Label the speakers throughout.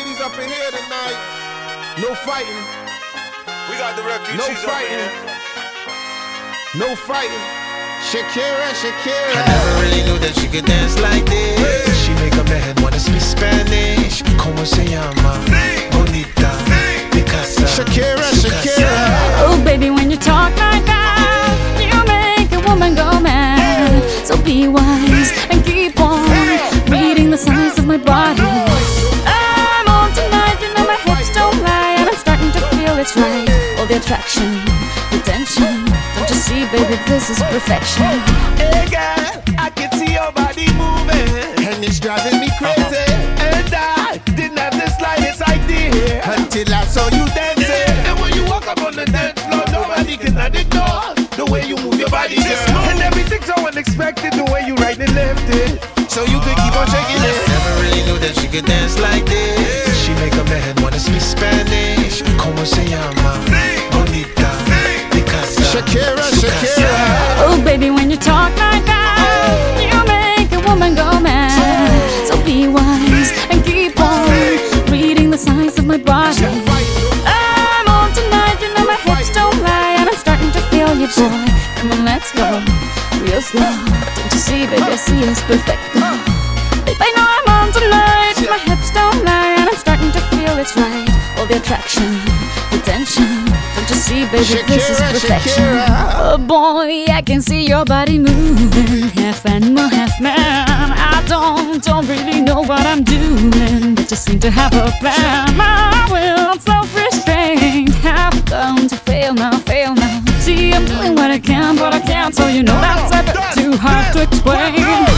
Speaker 1: ladies up in here tonight. No fighting.
Speaker 2: We got the refugees.
Speaker 1: No fighting. No fighting. Shakira, Shakira.
Speaker 3: I never really knew that she could dance like this. She make a man wanna speak Spanish. Como se llama? Bonita. Picasa.
Speaker 1: Shakira, Shakira.
Speaker 4: Oh baby, when you talk like that, you make a woman go mad. So be wise and keep on reading the signs of my body. I'm on tonight, you know my hips don't lie, and I'm starting to feel it's right. All the attraction, the tension. Don't you see, baby, this is perfection.
Speaker 3: Hey girl, I can see your body moving,
Speaker 1: And it's driving me crazy.
Speaker 3: and I didn't have the slightest idea
Speaker 1: Until I saw you dancing.
Speaker 3: And when you walk up on the dance floor, nobody can ignore the way you move your body, girl. And everything's so unexpected, the way you right and left it.
Speaker 1: So you could keep on shaking it.
Speaker 3: Never really knew that she could dance like this. She make a man wanna speak Spanish. Como se llama? Bonita. Picasa.
Speaker 1: Shakira, Shakira.
Speaker 4: Oh baby, when you talk like that, you make a woman go mad. So be wise and keep on reading the signs of my body. I'm on tonight, you know my hips don't lie, and I'm starting to feel you, boy. Come on, let's go real slow. Don't you see, baby, I see it's perfect. Babe, I know I'm on tonight. My hips don't lie, and I'm starting to feel it's right. All the attraction, the tension. Don't you see, baby, this is
Speaker 1: Shakira,
Speaker 4: perfection.
Speaker 1: Shakira.
Speaker 4: Oh boy, I can see your body moving, half animal, half man. I don't really know what I'm doing, but just seem to have a plan. My will, self-restraint, have come to fail now, fail now. See, I'm doing what I can, but I can't, so you know that's a bit too hard to explain.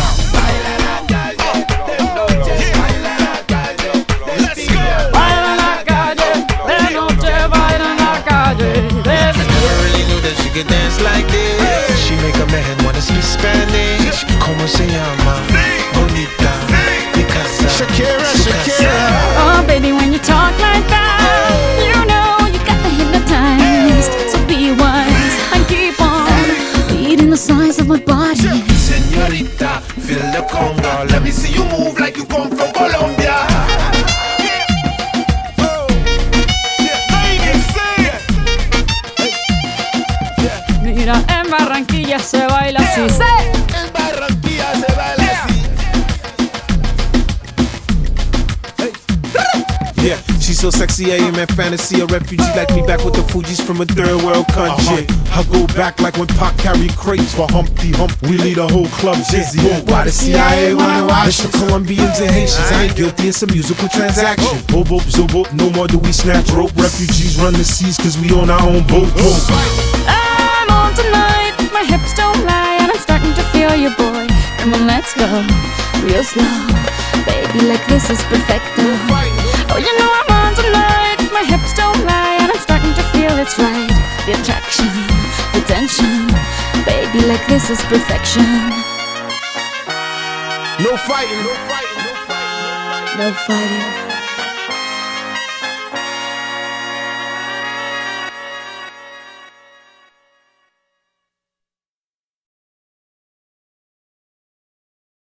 Speaker 3: She could dance like this. She make a man wanna speak Spanish. Como se llama? Bonita. Picasa.
Speaker 1: Shakira, Shakira.
Speaker 4: Oh baby, when you talk like that, you know you got me hypnotized. So be wise and keep on reading the signs of my body.
Speaker 3: Señorita, feel the conga. Let me see you move like you come from Colombia.
Speaker 4: Mira, en Barranquilla se baila así.
Speaker 3: En Barranquilla se baila así.
Speaker 5: Yeah, she's so sexy, I am in fantasy. A refugee like me back with the Fugees from a third world country. I go back like when Pac carried crates for Humpty Hump. We lead a whole club dizzy. Why the CIA wanna watch us? The Colombians and Haitians, I ain't guilty, it's a musical transaction. Bobo, zobo, no more do we snatch rope. Refugees run the seas cause we on our own boat.
Speaker 4: I'm on tonight, my hips don't lie, and I'm starting to feel you, boy. Come on, let's go real slow. Baby, like this is perfecto. Oh, you know I'm on tonight, my hips don't lie, and I'm starting to feel it's right. The attraction, the tension. Baby, like this is perfection.
Speaker 1: No fighting, no fighting, no fighting, no fighting.
Speaker 4: No fighting.